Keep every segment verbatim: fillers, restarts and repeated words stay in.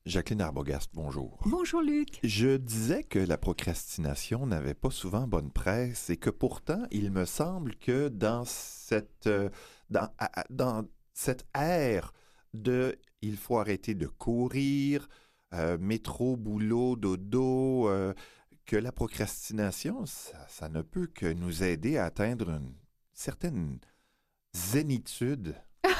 Jacqueline Arbogast, bonjour. Bonjour Luc. Je disais que la procrastination n'avait pas souvent bonne presse et que pourtant, il me semble que dans cette, euh, dans, à, dans cette ère de « il faut arrêter de courir euh, », métro, boulot, dodo, euh, que la procrastination, ça, ça ne peut que nous aider à atteindre une certaine zénitude.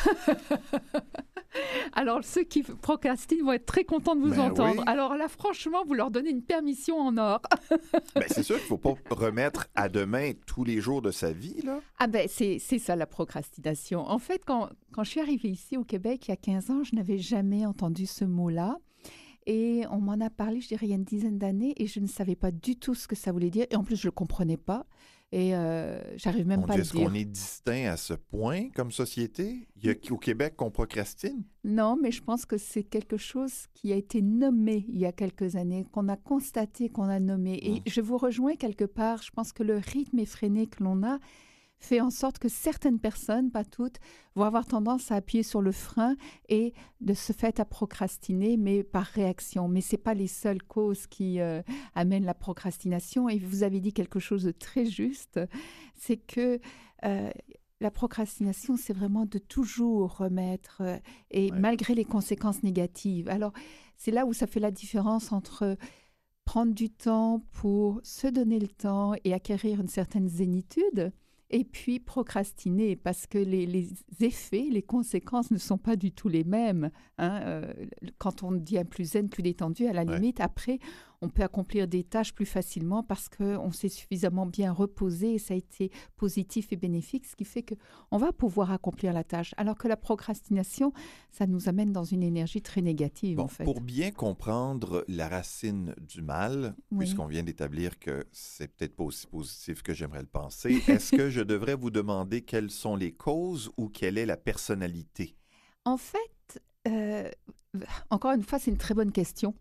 Alors, ceux qui procrastinent vont être très contents de vous Ben entendre. oui. Alors là, franchement, vous leur donnez une permission en or. Ben, c'est sûr qu'il ne faut pas remettre à demain tous les jours de sa vie, là. Ah ben, c'est, c'est ça la procrastination. En fait, quand, quand je suis arrivée ici au Québec il y a quinze ans, je n'avais jamais entendu ce mot-là. Et on m'en a parlé, je dirais, il y a une dizaine d'années, et je ne savais pas du tout ce que ça voulait dire. Et en plus, je ne le comprenais pas. Et euh, j'arrive même Mon pas Dieu, à le est-ce dire. qu'on est distinct à ce point comme société? Il y a au Québec qu'on procrastine? Non, mais je pense que c'est quelque chose qui a été nommé il y a quelques années, qu'on a constaté, qu'on a nommé. Et Mmh. je vous rejoins quelque part. Je pense que le rythme effréné que l'on a fait en sorte que certaines personnes, pas toutes, vont avoir tendance à appuyer sur le frein et de ce fait à procrastiner, mais par réaction. Mais ce n'est pas les seules causes qui euh, amènent la procrastination. Et vous avez dit quelque chose de très juste, c'est que euh, la procrastination, c'est vraiment de toujours remettre, euh, et Ouais. malgré les conséquences négatives. Alors, c'est là où ça fait la différence entre prendre du temps pour se donner le temps et acquérir une certaine zénitude, et puis procrastiner, parce que les, les effets, les conséquences ne sont pas du tout les mêmes. Hein. Euh, quand on devient plus zen, plus détendu, à la Ouais. limite, après, on peut accomplir des tâches plus facilement parce qu'on s'est suffisamment bien reposé et ça a été positif et bénéfique, ce qui fait qu'on va pouvoir accomplir la tâche. Alors que la procrastination, ça nous amène dans une énergie très négative, Bon, en fait. pour bien comprendre la racine du mal, Oui. puisqu'on vient d'établir que c'est peut-être pas aussi positif que j'aimerais le penser, est-ce que je devrais vous demander quelles sont les causes ou quelle est la personnalité? En fait, euh, encore une fois, c'est une très bonne question.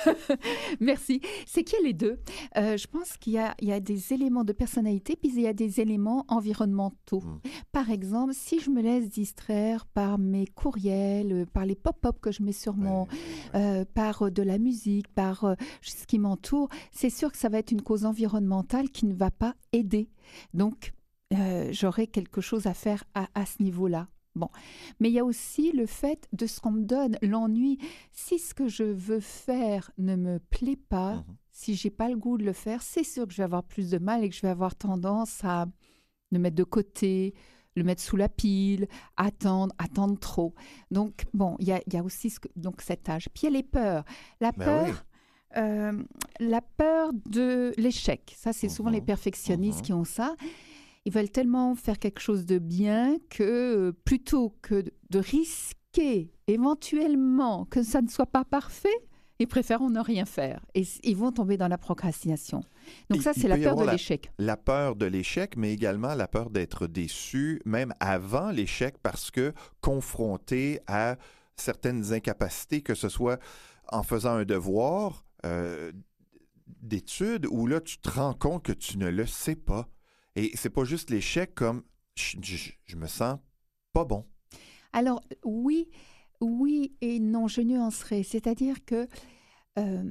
Merci. C'est qu'il y a les deux. Euh, je pense qu'il y a, il y a des éléments de personnalité, puis il y a des éléments environnementaux. Mm. Par exemple, si je me laisse distraire par mes courriels, par les pop-up que je mets sur mon... Ouais, ouais. Euh, par de la musique, par euh, ce qui m'entoure, c'est sûr que ça va être une cause environnementale qui ne va pas aider. Donc, euh, j'aurai quelque chose à faire à, à ce niveau-là. Bon, mais il y a aussi le fait de ce qu'on me donne, l'ennui. Si ce que je veux faire ne me plaît pas, Mhm. si j'ai pas le goût de le faire, c'est sûr que je vais avoir plus de mal et que je vais avoir tendance à le mettre de côté, le mettre sous la pile, attendre, attendre trop. Donc, bon, il y a, il y a aussi ce que, donc cet âge. Puis il y a les peurs. La Ben peur... oui. Euh, la peur de l'échec, ça c'est souvent Mhm. les perfectionnistes Mhm. qui ont ça. Ils veulent tellement faire quelque chose de bien que euh, plutôt que de risquer éventuellement que ça ne soit pas parfait, ils préfèrent ne rien faire et s- ils vont tomber dans la procrastination. Donc Il- ça il c'est la peut y peur de avoir la- l'échec. La peur de l'échec, mais également la peur d'être déçu, même avant l'échec, parce que confronté à certaines incapacités, que ce soit en faisant un devoir euh, d'études, où là, tu te rends compte que tu ne le sais pas. Et c'est pas juste l'échec comme je, je- je me sens pas bon. Alors oui, oui et non, je nuancerai. C'est-à-dire que euh,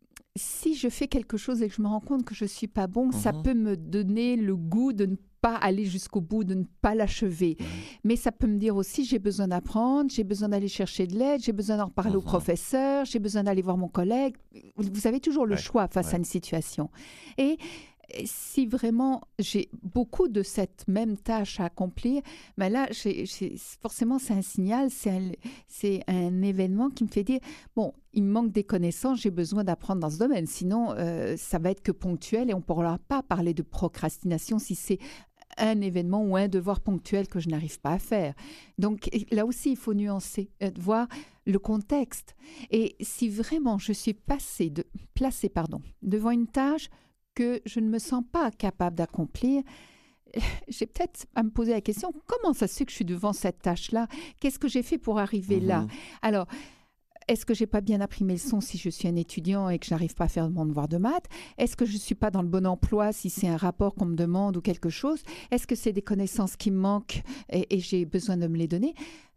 si je fais quelque chose et que je me rends compte que je ne suis pas bon, ça Mhm. peut me donner le goût de ne pas aller jusqu'au bout, de ne pas l'achever. Mhm. Mais ça peut me dire aussi, j'ai besoin d'apprendre, j'ai besoin d'aller chercher de l'aide, j'ai besoin d'en reparler au Mhm. professeur, j'ai besoin d'aller voir mon collègue. Vous avez toujours le Ouais, choix face ouais. à une situation. Et si vraiment j'ai beaucoup de cette même tâche à accomplir, ben là, j'ai, j'ai- forcément, c'est un signal, c'est un, c'est un événement qui me fait dire, bon, il me manque des connaissances, j'ai besoin d'apprendre dans ce domaine. Sinon, euh, ça va être que ponctuel et on ne pourra pas parler de procrastination si c'est un événement ou un devoir ponctuel que je n'arrive pas à faire. Donc là aussi, il faut nuancer, euh, voir le contexte. Et si vraiment je suis passée de, placée pardon, devant une tâche que je ne me sens pas capable d'accomplir, j'ai peut-être à me poser la question, comment ça se fait que je suis devant cette tâche-là? Qu'est-ce que j'ai fait pour arriver là? Mhm. Alors, est-ce que j'ai pas bien appris mes leçons si je suis un étudiant et que je n'arrive pas à faire mon devoir de maths? Est-ce que je suis pas dans le bon emploi si c'est un rapport qu'on me demande ou quelque chose? Est-ce que c'est des connaissances qui me manquent et, et j'ai besoin de me les donner?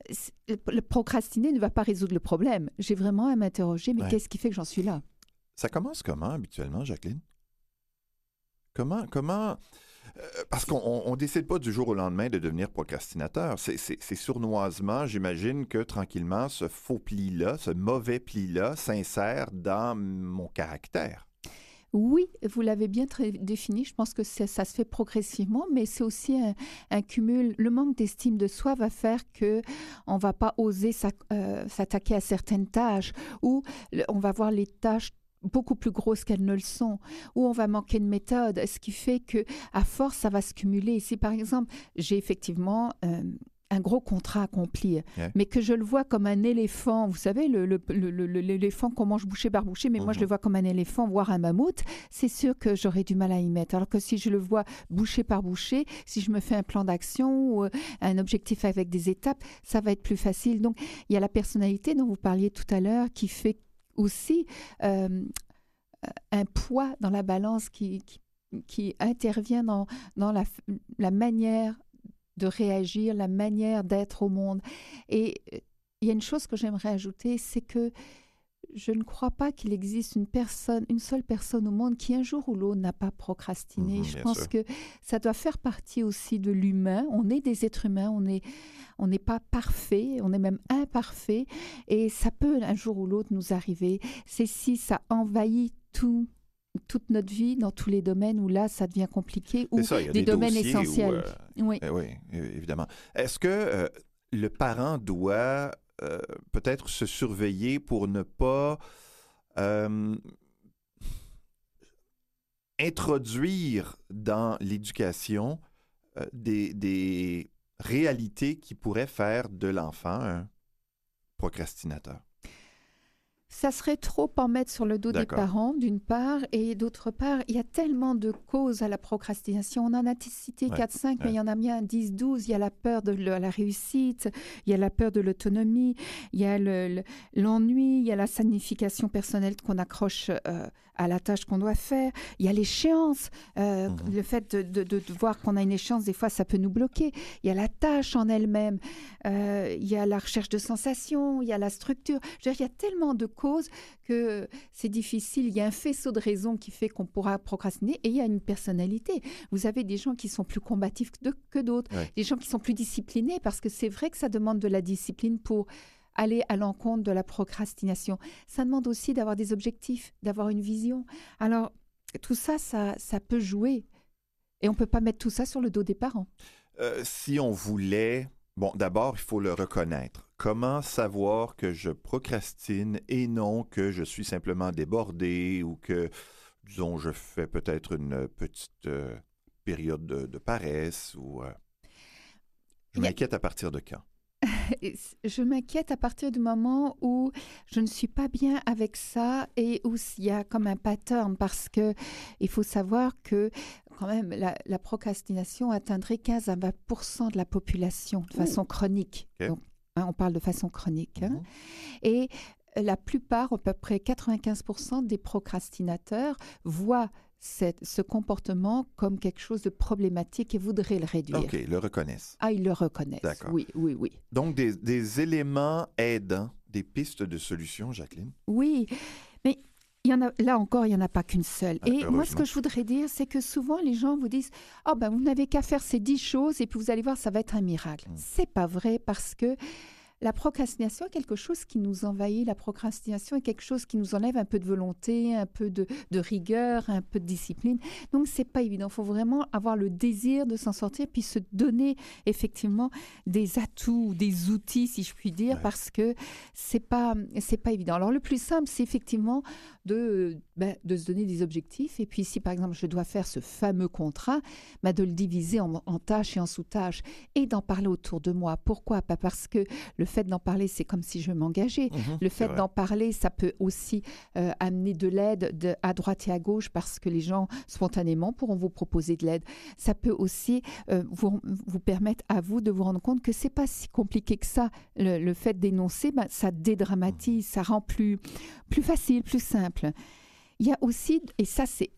le procrastiner ne va pas résoudre le problème. J'ai vraiment à m'interroger, mais Ouais. qu'est-ce qui fait que j'en suis là? Ça commence comment habituellement, Jacqueline? Comment, comment, euh, parce qu'on ne décide pas du jour au lendemain de devenir procrastinateur. C'est, c'est, c'est sournoisement, j'imagine que tranquillement, ce faux pli-là, ce mauvais pli-là s'insère dans mon caractère. Oui, vous l'avez bien très défini. Je pense que ça, ça se fait progressivement, mais c'est aussi un, un cumul. Le manque d'estime de soi va faire que on va pas oser s'ac- euh, s'attaquer à certaines tâches, ou le- on va voir les tâches beaucoup plus grosses qu'elles ne le sont, ou on va manquer de méthode, ce qui fait que à force, ça va se cumuler. Si par exemple, j'ai effectivement euh, un gros contrat à accomplir, Ouais. mais que je le vois comme un éléphant, vous savez, le, le- le- le- le- l'éléphant qu'on mange bouchée par bouchée, mais moi je Mhm. le vois comme un éléphant, voire un mammouth, c'est sûr que j'aurais du mal à y mettre. Alors que si je le vois bouchée par bouchée, si je me fais un plan d'action ou euh, un objectif avec des étapes, ça va être plus facile. Donc il y a la personnalité dont vous parliez tout à l'heure qui fait aussi euh, un poids dans la balance qui, qui, qui intervient dans, dans la, la manière de réagir, la manière d'être au monde. Et euh, il y a une chose que j'aimerais ajouter, c'est que je ne crois pas qu'il existe une personne, une seule personne au monde qui un jour ou l'autre n'a pas procrastiné. Mhm, je bien pense sûr. que ça doit faire partie aussi de l'humain. On est des êtres humains, on est, on n'est pas parfait, on est même imparfait, et ça peut un jour ou l'autre nous arriver. C'est si ça envahit tout toute notre vie dans tous les domaines où là ça devient compliqué, ou C'est ça, il y a des, des domaines dossiers où, essentiels. euh, Oui. eh oui, é- évidemment. Est-ce que euh, le parent doit euh, peut-être se surveiller pour ne pas euh, introduire dans l'éducation euh, des, des réalités qui pourraient faire de l'enfant un procrastinateur? Ça serait trop en mettre sur le dos des D'accord. parents, d'une part, et d'autre part, il y a tellement de causes à la procrastination. On en a cité Ouais, quatre cinq, mais ouais. il y en a bien dix douze. Il y a la peur de le- la réussite, il y a la peur de l'autonomie, il y a le- le- l'ennui, il y a la signification personnelle qu'on accroche euh, à la tâche qu'on doit faire, il y a l'échéance, euh, Mhm. le fait de, de- de- de voir qu'on a une échéance, des fois, ça peut nous bloquer. Il y a la tâche en elle-même, euh, il y a la recherche de sensations, il y a la structure. Je veux dire, il y a tellement de causes que c'est difficile. Il y a un faisceau de raisons qui fait qu'on pourra procrastiner, et il y a une personnalité. Vous avez des gens qui sont plus combatifs que de- que d'autres, Ouais. des gens qui sont plus disciplinés, parce que c'est vrai que ça demande de la discipline pour aller à l'encontre de la procrastination. Ça demande aussi d'avoir des objectifs, d'avoir une vision. Alors, tout ça, ça, ça peut jouer. Et on ne peut pas mettre tout ça sur le dos des parents. Euh, si on voulait, bon, d'abord, il faut le reconnaître. Comment savoir que je procrastine et non que je suis simplement débordé ou que, disons, je fais peut-être une petite euh, période de, de paresse ou... euh, je Il y a- m'inquiète à partir de quand? Et c- Je m'inquiète à partir du moment où je ne suis pas bien avec ça, et où il y a comme un pattern, parce que il faut savoir que quand même la, la procrastination atteindrait quinze à vingt pour cent de la population de façon chronique. Ok. Donc, hein, on parle de façon chronique. Hein. Mhm. Et la plupart, à peu près quatre-vingt-quinze pour cent des procrastinateurs voient cette- ce comportement comme quelque chose de problématique et voudraient le réduire. OK, le reconnaissent. Ah, ils le reconnaissent. D'accord. Oui, oui, oui. Donc, des, des éléments aidants, des pistes de solutions, Jacqueline? Oui, mais il y en a, là encore, il n'y en a pas qu'une seule. Ah, Et moi, ce heureusement. que je voudrais dire, c'est que souvent, les gens vous disent « Ah, ben, vous n'avez qu'à faire ces dix choses et puis vous allez voir, ça va être un miracle. Mm. C'est pas vrai, parce que la procrastination est quelque chose qui nous envahit. La procrastination est quelque chose qui nous enlève un peu de volonté, un peu de, de rigueur, un peu de discipline. Donc, c'est pas évident. Il faut vraiment avoir le désir de s'en sortir, puis se donner effectivement des atouts, des outils, si je puis dire, Ouais. parce que c'est pas, c'est pas évident. Alors, le plus simple, c'est effectivement de, ben, de se donner des objectifs. Et puis, si par exemple, je dois faire ce fameux contrat, ben, de le diviser en, en tâches et en sous-tâches, et d'en parler autour de moi. Pourquoi? Pas parce que le fait d'en parler, c'est comme si je m'engageais. Mhm, Le c'est fait vrai. d'en parler, ça peut aussi euh, amener de l'aide de, à droite et à gauche, parce que les gens, spontanément, pourront vous proposer de l'aide. Ça peut aussi euh, vous, vous permettre à vous de vous rendre compte que c'est pas si compliqué que ça. Le, le fait d'énoncer, ben, ça dédramatise, ça rend plus, plus facile, plus simple. Il y a aussi, et ça c'est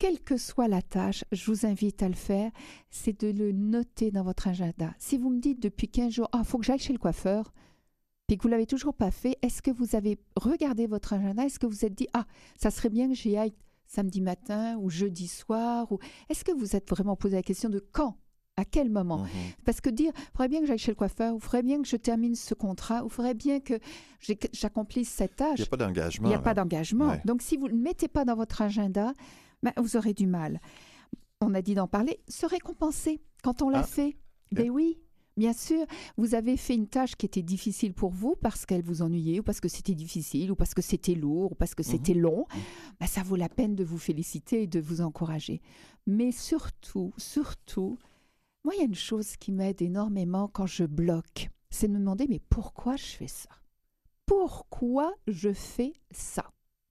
quelle que soit la tâche, je vous invite à le faire, c'est de le noter dans votre agenda. Si vous me dites depuis quinze jours, ah, il faut que j'aille chez le coiffeur, puis que vous ne l'avez toujours pas fait, est-ce que vous avez regardé votre agenda? Est-ce que vous vous êtes dit, ah, ça serait bien que j'y aille samedi matin ou jeudi soir? Ou... Est-ce que vous êtes vraiment posé la question de quand? À quel moment? Mm-hmm. Parce que dire, il faudrait bien que j'aille chez le coiffeur, ou il faudrait bien que je termine ce contrat, ou il faudrait bien que j'accomplisse cette tâche. Il n'y a pas d'engagement. Il n'y a là. pas d'engagement. Ouais. Donc, si vous ne le mettez pas dans votre agenda, ben, vous aurez du mal. On a dit d'en parler, se récompenser quand on l'a Ah. fait. Ben oui. Bien sûr, vous avez fait une tâche qui était difficile pour vous parce qu'elle vous ennuyait ou parce que c'était difficile ou parce que c'était lourd ou parce que c'était mmh. long. Ben, ça vaut la peine de vous féliciter et de vous encourager. Mais surtout, surtout, moi, il y a une chose qui m'aide énormément quand je bloque. C'est de me demander, mais pourquoi je fais ça? Pourquoi je fais ça?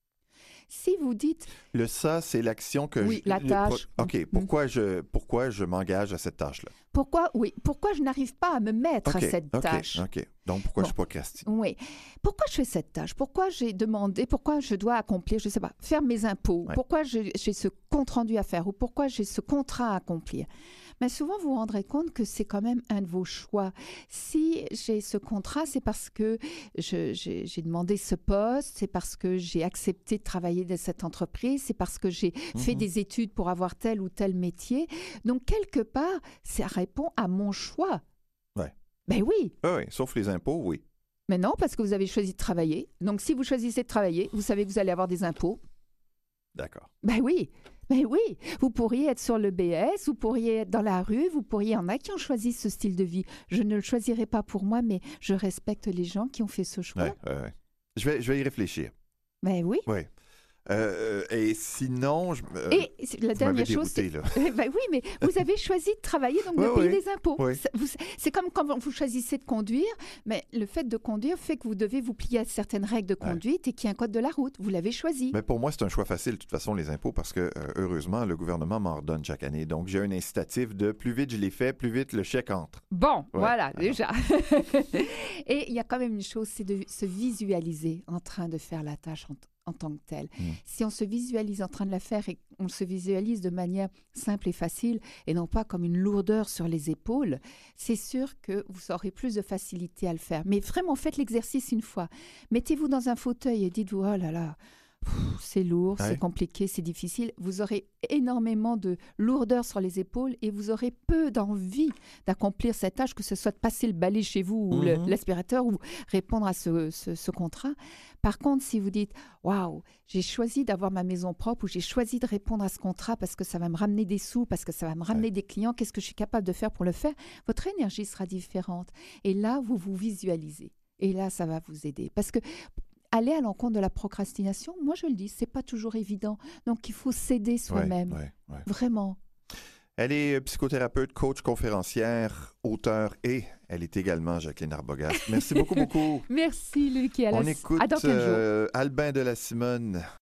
Si vous dites... Le ça, c'est l'action que... Oui, je, la tâche. Le, OK, pourquoi, mmh. je, pourquoi je m'engage à cette tâche-là? Pourquoi, oui, pourquoi je n'arrive pas à me mettre okay, à cette okay, tâche? OK, donc pourquoi bon. je procrastine? Oui. Pourquoi je fais cette tâche? Pourquoi j'ai demandé, pourquoi je dois accomplir, je ne sais pas, faire mes impôts? Ouais. Pourquoi j'ai ce compte-rendu à faire? Ou pourquoi j'ai ce contrat à accomplir? Mais souvent, vous vous rendrez compte que c'est quand même un de vos choix. Si j'ai ce contrat, c'est parce que je, j'ai, j'ai demandé ce poste, c'est parce que j'ai accepté de travailler dans cette entreprise, c'est parce que j'ai mmh. fait des études pour avoir tel ou tel métier. Donc, quelque part, ça répond à mon choix. Oui. Ben oui. Oui, oui, sauf les impôts, oui. Mais non, parce que vous avez choisi de travailler. Donc, si vous choisissez de travailler, vous savez que vous allez avoir des impôts. D'accord. Ben oui. Mais oui, vous pourriez être sur le B S, vous pourriez être dans la rue, vous pourriez, il y en a qui ont choisi ce style de vie. Je ne le choisirai pas pour moi, mais je respecte les gens qui ont fait ce choix. Ouais, ouais, ouais. Je vais, je vais y réfléchir. Mais oui. Oui. Euh, et sinon, je, euh, et la dernière chose, c'est, là. ben oui, mais vous avez choisi de travailler, donc de oui, payer oui. des impôts. Oui. C'est, vous, c'est comme quand vous choisissez de conduire, mais le fait de conduire fait que vous devez vous plier à certaines règles de conduite ouais. et qu'il y a un code de la route. Vous l'avez choisi. Mais pour moi, c'est un choix facile, de toute façon, les impôts, parce que, euh, heureusement, le gouvernement m'en redonne chaque année. Donc, j'ai un incitatif de plus vite je les fais, plus vite le chèque entre. Bon, ouais. voilà, Alors. déjà. Et il y a quand même une chose, c'est de se visualiser en train de faire la tâche en en tant que tel. Mmh. Si on se visualise en train de la faire et on se visualise de manière simple et facile et non pas comme une lourdeur sur les épaules, c'est sûr que vous aurez plus de facilité à le faire. Mais vraiment, faites l'exercice une fois. Mettez-vous dans un fauteuil et dites-vous, oh là là, pff, c'est lourd, ouais. c'est compliqué, c'est difficile. Vous aurez énormément de lourdeur sur les épaules et vous aurez peu d'envie d'accomplir cette tâche, que ce soit de passer le balai chez vous ou mmh. le, l'aspirateur ou répondre à ce, ce, ce contrat. Par contre, si vous dites « Waouh, j'ai choisi d'avoir ma maison propre ou j'ai choisi de répondre à ce contrat parce que ça va me ramener des sous, parce que ça va me ramener ouais. des clients, qu'est-ce que je suis capable de faire pour le faire ?» Votre énergie sera différente. Et là, vous vous visualisez. Et là, ça va vous aider. Parce que aller à l'encontre de la procrastination, moi je le dis, c'est pas toujours évident. Donc, il faut s'aider soi-même. Ouais, ouais, ouais. Vraiment. Elle est psychothérapeute, coach, conférencière, auteure et elle est également Jacqueline Arbogast. Merci beaucoup, beaucoup. Merci, Luc. Et à On la... écoute à dans quel jour? euh, Albin de la Simone